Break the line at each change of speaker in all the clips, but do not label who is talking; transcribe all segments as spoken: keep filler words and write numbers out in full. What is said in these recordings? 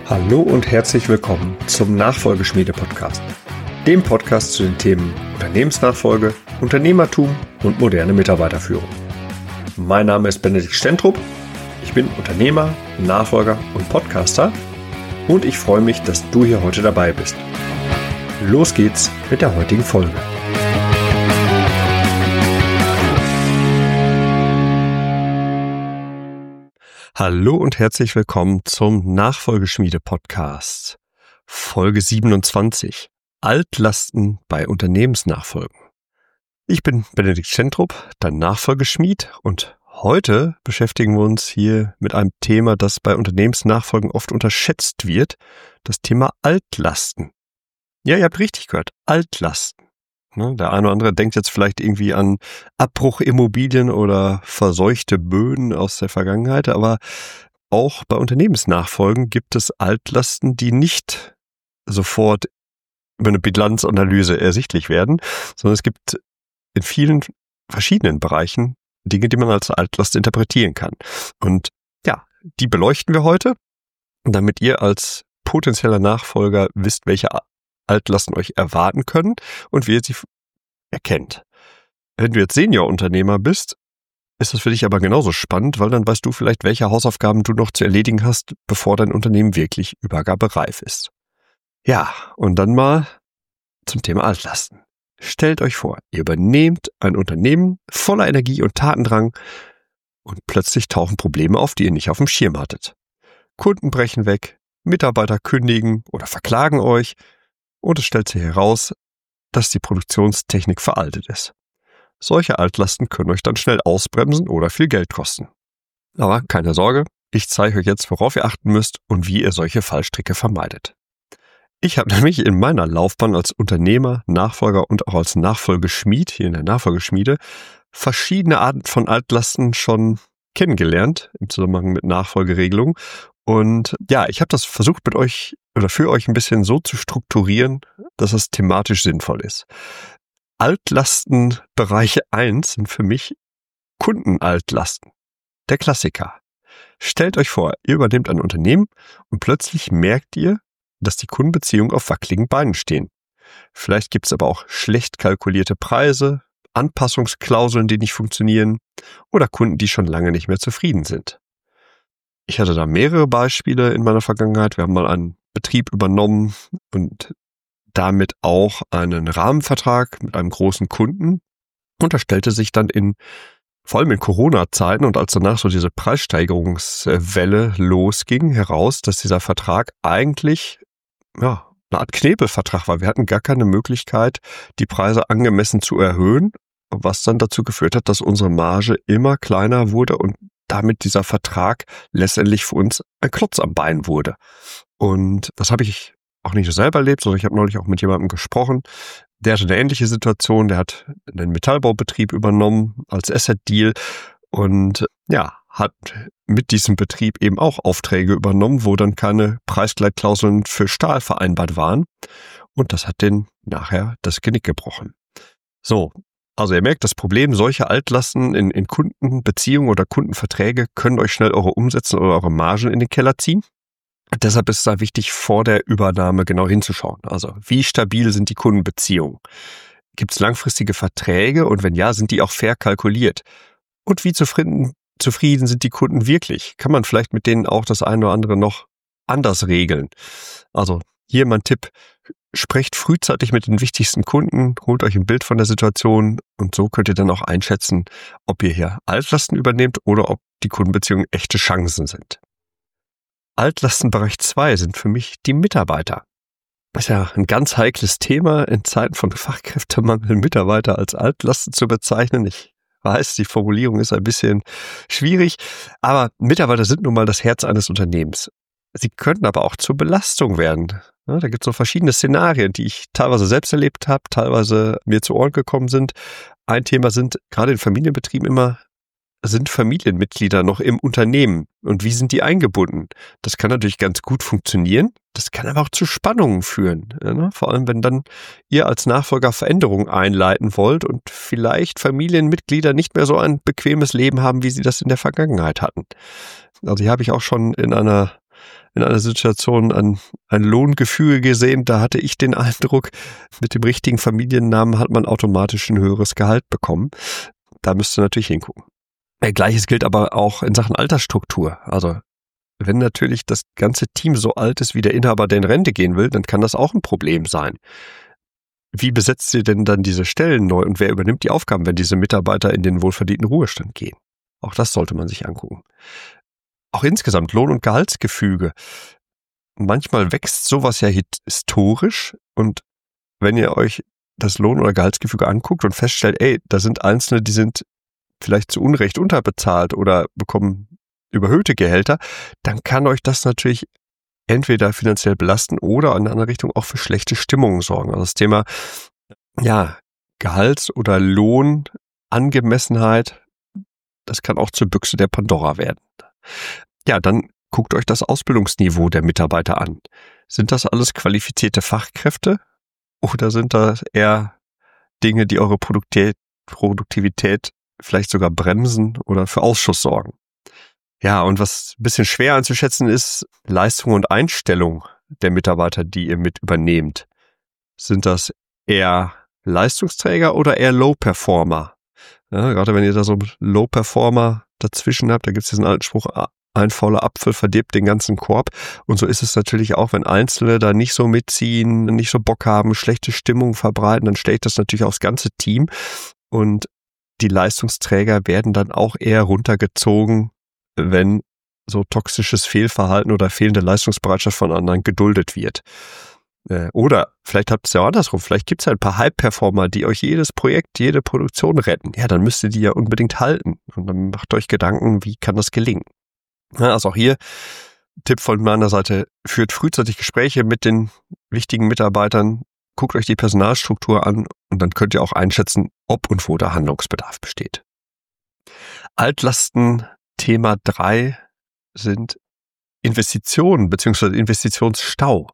Hallo und herzlich willkommen zum Nachfolgeschmiede-Podcast, dem Podcast zu den Themen Unternehmensnachfolge, Unternehmertum und moderne Mitarbeiterführung. Mein Name ist Benedikt Stentrup, ich bin Unternehmer, Nachfolger und Podcaster und ich freue mich, dass du hier heute dabei bist. Los geht's mit der heutigen Folge. Hallo und herzlich willkommen zum Nachfolgeschmiede-Podcast, Folge siebenundzwanzig, Altlasten bei Unternehmensnachfolgen. Ich bin Benedikt Stentrup, dein Nachfolgeschmied, und heute beschäftigen wir uns hier mit einem Thema, das bei Unternehmensnachfolgen oft unterschätzt wird, das Thema Altlasten. Ja, ihr habt richtig gehört, Altlasten. Der eine oder andere denkt jetzt vielleicht irgendwie an Abbruchimmobilien oder verseuchte Böden aus der Vergangenheit, aber auch bei Unternehmensnachfolgen gibt es Altlasten, die nicht sofort über eine Bilanzanalyse ersichtlich werden, sondern es gibt in vielen verschiedenen Bereichen Dinge, die man als Altlast interpretieren kann. Und ja, die beleuchten wir heute, damit ihr als potenzieller Nachfolger wisst, welche Altlasten euch erwarten können und wie ihr sie erkennt. Wenn du jetzt Seniorunternehmer bist, ist das für dich aber genauso spannend, weil dann weißt du vielleicht, welche Hausaufgaben du noch zu erledigen hast, bevor dein Unternehmen wirklich übergabereif ist. Ja, und dann mal zum Thema Altlasten. Stellt euch vor, ihr übernehmt ein Unternehmen voller Energie und Tatendrang und plötzlich tauchen Probleme auf, die ihr nicht auf dem Schirm hattet. Kunden brechen weg, Mitarbeiter kündigen oder verklagen euch, und es stellt sich heraus, dass die Produktionstechnik veraltet ist. Solche Altlasten können euch dann schnell ausbremsen oder viel Geld kosten. Aber keine Sorge, ich zeige euch jetzt, worauf ihr achten müsst und wie ihr solche Fallstricke vermeidet. Ich habe nämlich in meiner Laufbahn als Unternehmer, Nachfolger und auch als Nachfolgeschmied, hier in der Nachfolgeschmiede, verschiedene Arten von Altlasten schon kennengelernt im Zusammenhang mit Nachfolgeregelungen. Und ja, ich habe das versucht mit euch oder für euch ein bisschen so zu strukturieren, dass es thematisch sinnvoll ist. Altlastenbereiche eins sind für mich Kundenaltlasten. Der Klassiker. Stellt euch vor, ihr übernehmt ein Unternehmen und plötzlich merkt ihr, dass die Kundenbeziehungen auf wackeligen Beinen stehen. Vielleicht gibt es aber auch schlecht kalkulierte Preise, Anpassungsklauseln, die nicht funktionieren, oder Kunden, die schon lange nicht mehr zufrieden sind. Ich hatte da mehrere Beispiele in meiner Vergangenheit. Wir haben mal einen Betrieb übernommen und damit auch einen Rahmenvertrag mit einem großen Kunden. Und da stellte sich dann in, vor allem in Corona-Zeiten und als danach so diese Preissteigerungswelle losging, heraus, dass dieser Vertrag eigentlich ja, eine Art Knebelvertrag war. Wir hatten gar keine Möglichkeit, die Preise angemessen zu erhöhen, was dann dazu geführt hat, dass unsere Marge immer kleiner wurde und damit dieser Vertrag letztendlich für uns ein Klotz am Bein wurde. Und das habe ich auch nicht nur selber erlebt, sondern ich habe neulich auch mit jemandem gesprochen, der hatte eine ähnliche Situation, der hat einen Metallbaubetrieb übernommen als Asset-Deal und ja, hat mit diesem Betrieb eben auch Aufträge übernommen, wo dann keine Preisgleitklauseln für Stahl vereinbart waren. Und das hat den nachher das Genick gebrochen. So. Also ihr merkt, das Problem, solche Altlasten in, in Kundenbeziehungen oder Kundenverträge können euch schnell eure Umsätze oder eure Margen in den Keller ziehen. Deshalb ist es da wichtig, vor der Übernahme genau hinzuschauen. Also wie stabil sind die Kundenbeziehungen? Gibt es langfristige Verträge und wenn ja, sind die auch fair kalkuliert? Und wie zufrieden, zufrieden sind die Kunden wirklich? Kann man vielleicht mit denen auch das eine oder andere noch anders regeln? Also hier mein Tipp. Sprecht frühzeitig mit den wichtigsten Kunden, holt euch ein Bild von der Situation und so könnt ihr dann auch einschätzen, ob ihr hier Altlasten übernehmt oder ob die Kundenbeziehungen echte Chancen sind. Altlastenbereich zwei sind für mich die Mitarbeiter. Das ist ja ein ganz heikles Thema, in Zeiten von Fachkräftemangel Mitarbeiter als Altlasten zu bezeichnen. Ich weiß, die Formulierung ist ein bisschen schwierig, aber Mitarbeiter sind nun mal das Herz eines Unternehmens. Sie können aber auch zur Belastung werden. Ja, da gibt es so verschiedene Szenarien, die ich teilweise selbst erlebt habe, teilweise mir zu Ohren gekommen sind. Ein Thema sind gerade in Familienbetrieben immer, sind Familienmitglieder noch im Unternehmen und wie sind die eingebunden? Das kann natürlich ganz gut funktionieren, das kann aber auch zu Spannungen führen. Ja, ne? Vor allem, wenn dann ihr als Nachfolger Veränderungen einleiten wollt und vielleicht Familienmitglieder nicht mehr so ein bequemes Leben haben, wie sie das in der Vergangenheit hatten. Also hier habe ich auch schon in einer in einer Situation ein, ein Lohngefüge gesehen. Da hatte ich den Eindruck, mit dem richtigen Familiennamen hat man automatisch ein höheres Gehalt bekommen. Da müsst ihr natürlich hingucken. Gleiches gilt aber auch in Sachen Altersstruktur. Also wenn natürlich das ganze Team so alt ist, wie der Inhaber, der in Rente gehen will, dann kann das auch ein Problem sein. Wie besetzt ihr denn dann diese Stellen neu und wer übernimmt die Aufgaben, wenn diese Mitarbeiter in den wohlverdienten Ruhestand gehen? Auch das sollte man sich angucken. Auch insgesamt Lohn- und Gehaltsgefüge. Manchmal wächst sowas ja historisch und wenn ihr euch das Lohn- oder Gehaltsgefüge anguckt und feststellt, ey, da sind Einzelne, die sind vielleicht zu Unrecht unterbezahlt oder bekommen überhöhte Gehälter, dann kann euch das natürlich entweder finanziell belasten oder in einer anderen Richtung auch für schlechte Stimmungen sorgen. Also das Thema, ja, Gehalts- oder Lohnangemessenheit, das kann auch zur Büchse der Pandora werden. Ja, dann guckt euch das Ausbildungsniveau der Mitarbeiter an. Sind das alles qualifizierte Fachkräfte oder sind das eher Dinge, die eure Produktivität vielleicht sogar bremsen oder für Ausschuss sorgen? Ja, und was ein bisschen schwer einzuschätzen ist, Leistung und Einstellung der Mitarbeiter, die ihr mit übernehmt. Sind das eher Leistungsträger oder eher Low-Performer? Ja, gerade wenn ihr da so Low-Performer dazwischen habt, da gibt es diesen alten Spruch, ein fauler Apfel verdirbt den ganzen Korb. Und so ist es natürlich auch, wenn Einzelne da nicht so mitziehen, nicht so Bock haben, schlechte Stimmung verbreiten, dann stellt das natürlich auch das ganze Team. Und die Leistungsträger werden dann auch eher runtergezogen, wenn so toxisches Fehlverhalten oder fehlende Leistungsbereitschaft von anderen geduldet wird. Oder vielleicht habt ihr es ja auch andersrum, vielleicht gibt es ja ein paar High-Performer, die euch jedes Projekt, jede Produktion retten. Ja, dann müsst ihr die ja unbedingt halten. Und dann macht euch Gedanken, wie kann das gelingen? Ja, also auch hier, Tipp von meiner Seite, führt frühzeitig Gespräche mit den wichtigen Mitarbeitern, guckt euch die Personalstruktur an und dann könnt ihr auch einschätzen, ob und wo da Handlungsbedarf besteht. Altlasten Thema drei sind Investitionen bzw. Investitionsstau.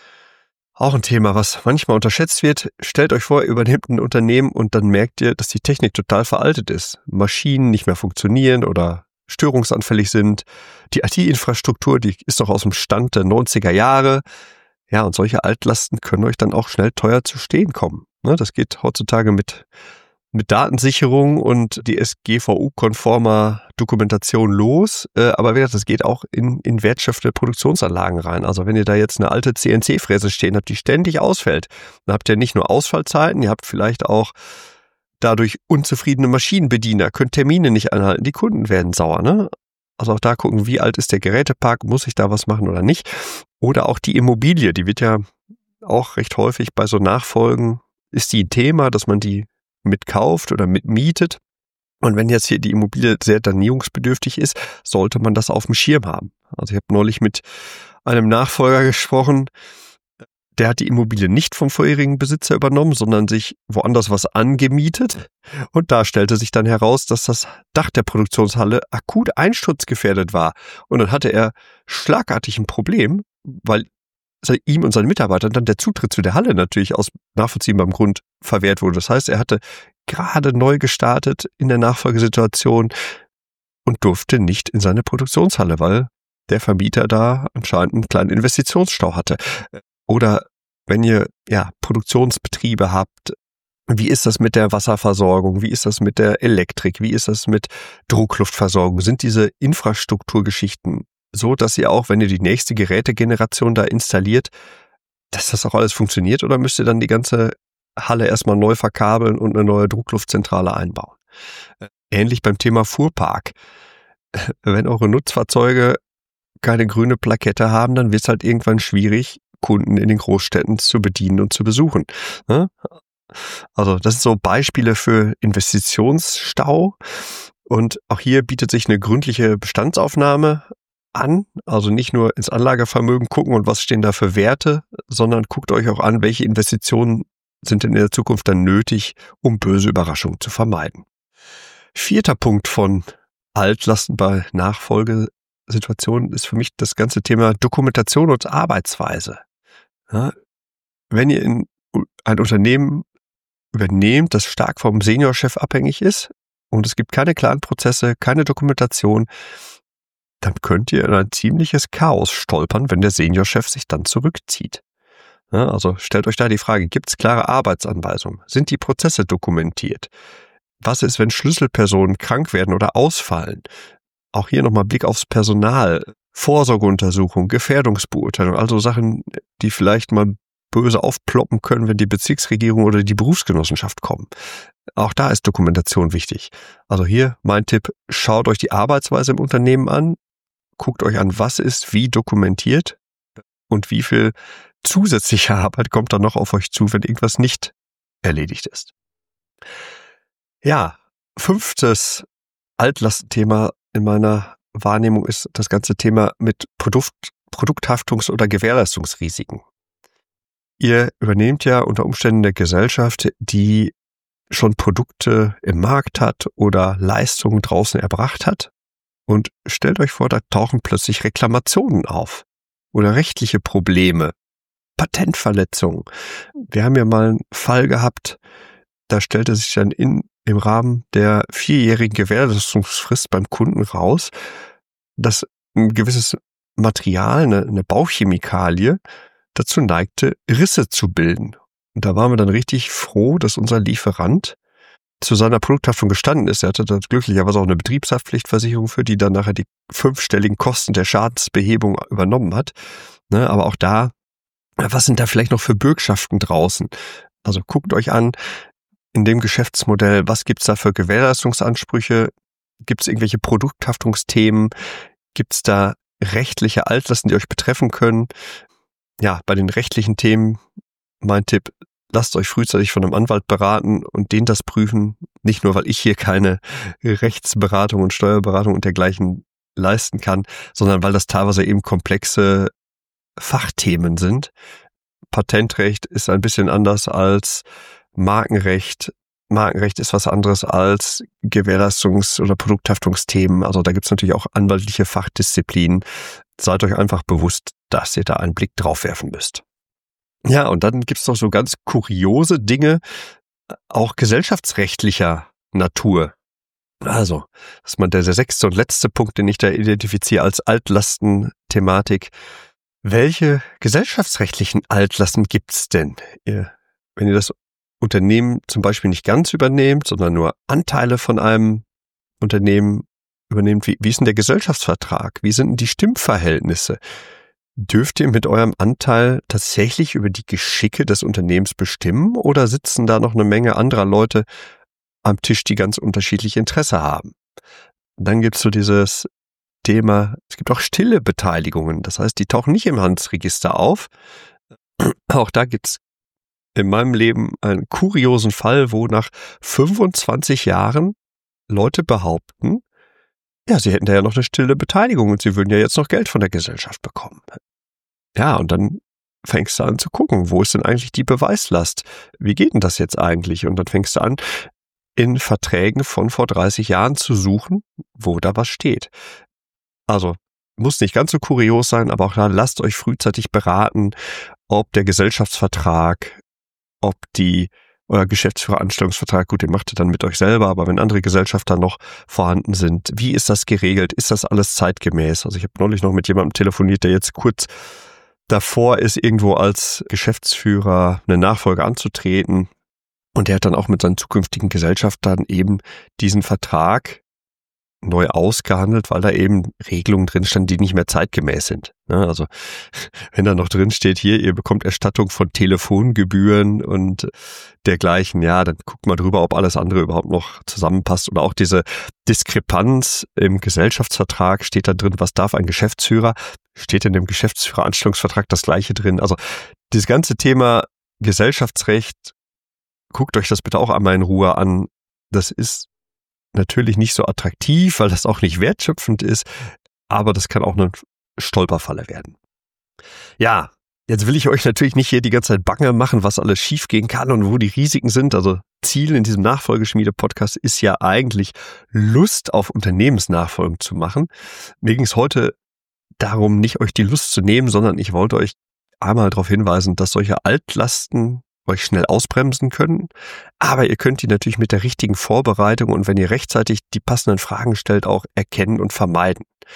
Auch ein Thema, was manchmal unterschätzt wird. Stellt euch vor, ihr übernehmt ein Unternehmen und dann merkt ihr, dass die Technik total veraltet ist. Maschinen nicht mehr funktionieren oder störungsanfällig sind. Die I T-Infrastruktur, die ist noch aus dem Stand der neunziger Jahre. Ja, und solche Altlasten können euch dann auch schnell teuer zu stehen kommen. Das geht heutzutage mit mit Datensicherung und D S G V U-konformer Dokumentation los, äh, aber wie gesagt, das geht auch in, in wertschöpfende Produktionsanlagen rein. Also wenn ihr da jetzt eine alte C N C-Fräse stehen habt, die ständig ausfällt, dann habt ihr nicht nur Ausfallzeiten, ihr habt vielleicht auch dadurch unzufriedene Maschinenbediener, könnt Termine nicht einhalten, die Kunden werden sauer, ne? Also auch da gucken, wie alt ist der Gerätepark, muss ich da was machen oder nicht? Oder auch die Immobilie, die wird ja auch recht häufig bei so Nachfolgen, ist die ein Thema, dass man die mitkauft oder mitmietet. Und wenn jetzt hier die Immobilie sehr sanierungsbedürftig ist, sollte man das auf dem Schirm haben. Also ich habe neulich mit einem Nachfolger gesprochen, der hat die Immobilie nicht vom vorherigen Besitzer übernommen, sondern sich woanders was angemietet. Und da stellte sich dann heraus, dass das Dach der Produktionshalle akut einsturzgefährdet war. Und dann hatte er schlagartig ein Problem, weil ihm und seinen Mitarbeitern dann der Zutritt zu der Halle natürlich aus nachvollziehbarem Grund verwehrt wurde. Das heißt, er hatte gerade neu gestartet in der Nachfolgesituation und durfte nicht in seine Produktionshalle, weil der Vermieter da anscheinend einen kleinen Investitionsstau hatte. Oder wenn ihr ja Produktionsbetriebe habt, wie ist das mit der Wasserversorgung? Wie ist das mit der Elektrik? Wie ist das mit Druckluftversorgung? Sind diese Infrastrukturgeschichten so, dass ihr auch, wenn ihr die nächste Gerätegeneration da installiert, dass das auch alles funktioniert, oder müsst ihr dann die ganze Halle erstmal neu verkabeln und eine neue Druckluftzentrale einbauen? Ähnlich beim Thema Fuhrpark. Wenn eure Nutzfahrzeuge keine grüne Plakette haben, dann wird es halt irgendwann schwierig, Kunden in den Großstädten zu bedienen und zu besuchen. Also das sind so Beispiele für Investitionsstau. Und auch hier bietet sich eine gründliche Bestandsaufnahme an, also nicht nur ins Anlagevermögen gucken und was stehen da für Werte, sondern guckt euch auch an, welche Investitionen sind denn in der Zukunft dann nötig, um böse Überraschungen zu vermeiden. Vierter Punkt von Altlasten bei Nachfolgesituationen ist für mich das ganze Thema Dokumentation und Arbeitsweise. Ja, wenn ihr in ein Unternehmen übernehmt, das stark vom Seniorchef abhängig ist und es gibt keine klaren Prozesse, keine Dokumentation, dann könnt ihr in ein ziemliches Chaos stolpern, wenn der Seniorchef sich dann zurückzieht. Ja, also stellt euch da die Frage, gibt es klare Arbeitsanweisungen? Sind die Prozesse dokumentiert? Was ist, wenn Schlüsselpersonen krank werden oder ausfallen? Auch hier nochmal Blick aufs Personal, Vorsorgeuntersuchung, Gefährdungsbeurteilung, also Sachen, die vielleicht mal böse aufploppen können, wenn die Bezirksregierung oder die Berufsgenossenschaft kommen. Auch da ist Dokumentation wichtig. Also hier mein Tipp, schaut euch die Arbeitsweise im Unternehmen an, guckt euch an, was ist wie dokumentiert und wie viel zusätzliche Arbeit kommt dann noch auf euch zu, wenn irgendwas nicht erledigt ist. Ja, fünftes Altlastenthema in meiner Wahrnehmung ist das ganze Thema mit Produkt, Produkthaftungs- oder Gewährleistungsrisiken. Ihr übernehmt ja unter Umständen eine Gesellschaft, die schon Produkte im Markt hat oder Leistungen draußen erbracht hat und stellt euch vor, da tauchen plötzlich Reklamationen auf oder rechtliche Probleme, Patentverletzungen. Wir haben ja mal einen Fall gehabt, da stellte sich dann in, im Rahmen der vierjährigen Gewährleistungsfrist beim Kunden raus, dass ein gewisses Material, eine, eine Bauchemikalie, dazu neigte, Risse zu bilden. Und da waren wir dann richtig froh, dass unser Lieferant zu seiner Produkthaftung gestanden ist. Er hatte da glücklicherweise auch eine Betriebshaftpflichtversicherung, für die dann nachher die fünfstelligen Kosten der Schadensbehebung übernommen hat. Ne, aber auch da, was sind da vielleicht noch für Bürgschaften draußen? Also guckt euch an, in dem Geschäftsmodell, was gibt's da für Gewährleistungsansprüche? Gibt's irgendwelche Produkthaftungsthemen? Gibt's da rechtliche Altlasten, die euch betreffen können? Ja, bei den rechtlichen Themen, mein Tipp, lasst euch frühzeitig von einem Anwalt beraten und den das prüfen. Nicht nur, weil ich hier keine Rechtsberatung und Steuerberatung und dergleichen leisten kann, sondern weil das teilweise eben komplexe Fachthemen sind. Patentrecht ist ein bisschen anders als Markenrecht. Markenrecht ist was anderes als Gewährleistungs- oder Produkthaftungsthemen. Also da gibt es natürlich auch anwaltliche Fachdisziplinen. Seid euch einfach bewusst, dass ihr da einen Blick drauf werfen müsst. Ja, und dann gibt es noch so ganz kuriose Dinge, auch gesellschaftsrechtlicher Natur. Also, das ist mal der, der sechste und letzte Punkt, den ich da identifiziere als Altlasten-Thematik. Welche gesellschaftsrechtlichen Altlasten gibt's denn? Ihr, wenn ihr das Unternehmen zum Beispiel nicht ganz übernehmt, sondern nur Anteile von einem Unternehmen übernehmt, wie, wie ist denn der Gesellschaftsvertrag? Wie sind denn die Stimmverhältnisse? Dürft ihr mit eurem Anteil tatsächlich über die Geschicke des Unternehmens bestimmen oder sitzen da noch eine Menge anderer Leute am Tisch, die ganz unterschiedlich Interesse haben? Und dann gibt's so dieses Thema, es gibt auch stille Beteiligungen, das heißt, die tauchen nicht im Handelsregister auf. Auch da gibt's in meinem Leben einen kuriosen Fall, wo nach fünfundzwanzig Jahren Leute behaupten, ja, sie hätten da ja noch eine stille Beteiligung und sie würden ja jetzt noch Geld von der Gesellschaft bekommen. Ja, und dann fängst du an zu gucken, wo ist denn eigentlich die Beweislast? Wie geht denn das jetzt eigentlich? Und dann fängst du an, in Verträgen von vor dreißig Jahren zu suchen, wo da was steht. Also, muss nicht ganz so kurios sein, aber auch da lasst euch frühzeitig beraten, ob der Gesellschaftsvertrag, ob die euer Geschäftsführeranstellungsvertrag, gut, den macht ihr dann mit euch selber, aber wenn andere Gesellschafter noch vorhanden sind, wie ist das geregelt? Ist das alles zeitgemäß? Also ich habe neulich noch mit jemandem telefoniert, der jetzt kurz davor ist, irgendwo als Geschäftsführer eine Nachfolge anzutreten. Und der hat dann auch mit seinen zukünftigen Gesellschaftern eben diesen Vertrag neu ausgehandelt, weil da eben Regelungen drin standen, die nicht mehr zeitgemäß sind. Also wenn da noch drin steht, hier, ihr bekommt Erstattung von Telefongebühren und dergleichen, ja, dann guckt mal drüber, ob alles andere überhaupt noch zusammenpasst. Oder auch diese Diskrepanz im Gesellschaftsvertrag, steht da drin, was darf ein Geschäftsführer? Steht in dem Geschäftsführeranstellungsvertrag das Gleiche drin? Also dieses ganze Thema Gesellschaftsrecht, guckt euch das bitte auch einmal in Ruhe an. Das ist natürlich nicht so attraktiv, weil das auch nicht wertschöpfend ist, aber das kann auch eine Stolperfalle werden. Ja, jetzt will ich euch natürlich nicht hier die ganze Zeit bange machen, was alles schiefgehen kann und wo die Risiken sind. Also Ziel in diesem Nachfolgeschmiede-Podcast ist ja eigentlich, Lust auf Unternehmensnachfolgen zu machen. Mir ging es heute darum, nicht euch die Lust zu nehmen, sondern ich wollte euch einmal darauf hinweisen, dass solche Altlasten euch schnell ausbremsen können, aber ihr könnt die natürlich mit der richtigen Vorbereitung und wenn ihr rechtzeitig die passenden Fragen stellt, auch erkennen und vermeiden.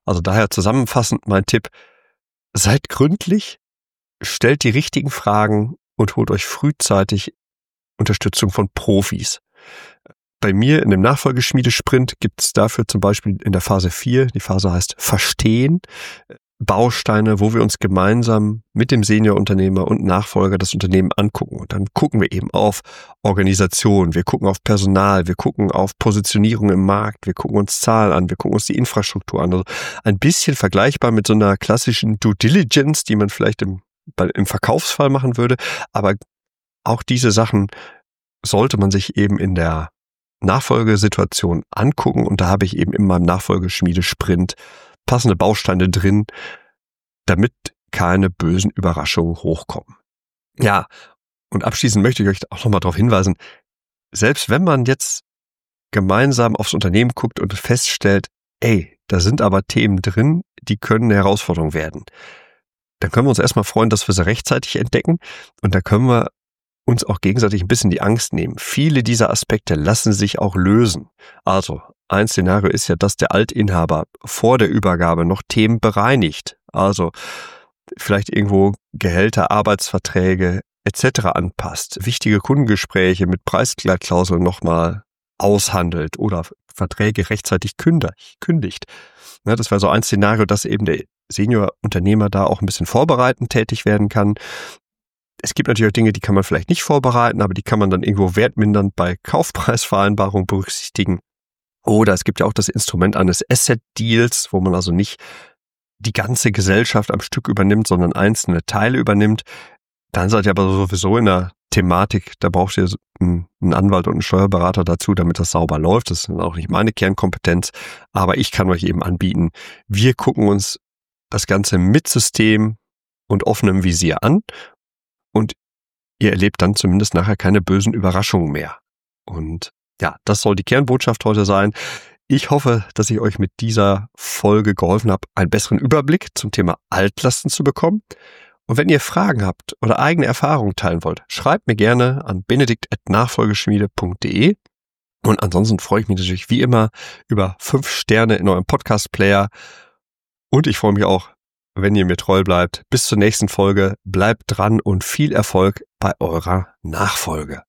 Also daher zusammenfassend mein Tipp: Seid gründlich, stellt die richtigen Fragen und holt euch frühzeitig Unterstützung von Profis. Bei mir in dem Nachfolgeschmiedesprint gibt es dafür zum Beispiel in der Phase vier, die Phase heißt Verstehen, Bausteine, wo wir uns gemeinsam mit dem Seniorunternehmer und Nachfolger das Unternehmen angucken. Und dann gucken wir eben auf Organisation, wir gucken auf Personal, wir gucken auf Positionierung im Markt, wir gucken uns Zahlen an, wir gucken uns die Infrastruktur an. Also ein bisschen vergleichbar mit so einer klassischen Due Diligence, die man vielleicht im, im Verkaufsfall machen würde. Aber auch diese Sachen sollte man sich eben in der Nachfolgesituation angucken, und da habe ich eben in meinem Nachfolgeschmiedesprint passende Bausteine drin, damit keine bösen Überraschungen hochkommen. Ja, und abschließend möchte ich euch auch nochmal darauf hinweisen, selbst wenn man jetzt gemeinsam aufs Unternehmen guckt und feststellt, ey, da sind aber Themen drin, die können eine Herausforderung werden, dann können wir uns erstmal freuen, dass wir sie rechtzeitig entdecken, und da können wir uns auch gegenseitig ein bisschen die Angst nehmen. Viele dieser Aspekte lassen sich auch lösen. Also, ein Szenario ist ja, dass der Altinhaber vor der Übergabe noch Themen bereinigt. Also, vielleicht irgendwo Gehälter, Arbeitsverträge et cetera anpasst, wichtige Kundengespräche mit Preisgleitklauseln nochmal aushandelt oder Verträge rechtzeitig kündigt. Ja, das wäre so ein Szenario, dass eben der Seniorunternehmer da auch ein bisschen vorbereitend tätig werden kann. Es gibt natürlich auch Dinge, die kann man vielleicht nicht vorbereiten, aber die kann man dann irgendwo wertmindernd bei Kaufpreisvereinbarungen berücksichtigen. Oder es gibt ja auch das Instrument eines Asset-Deals, wo man also nicht die ganze Gesellschaft am Stück übernimmt, sondern einzelne Teile übernimmt. Dann seid ihr aber sowieso in der Thematik, da braucht ihr einen Anwalt und einen Steuerberater dazu, damit das sauber läuft. Das ist auch nicht meine Kernkompetenz, aber ich kann euch eben anbieten, wir gucken uns das Ganze mit System und offenem Visier an. Und ihr erlebt dann zumindest nachher keine bösen Überraschungen mehr. Und ja, das soll die Kernbotschaft heute sein. Ich hoffe, dass ich euch mit dieser Folge geholfen habe, einen besseren Überblick zum Thema Altlasten zu bekommen. Und wenn ihr Fragen habt oder eigene Erfahrungen teilen wollt, schreibt mir gerne an benedikt at nachfolgeschmiede punkt de. Und ansonsten freue ich mich natürlich wie immer über fünf Sterne in eurem Podcast-Player. Und ich freue mich auch, wenn ihr mir treu bleibt. Bis zur nächsten Folge. Bleibt dran und viel Erfolg bei eurer Nachfolge.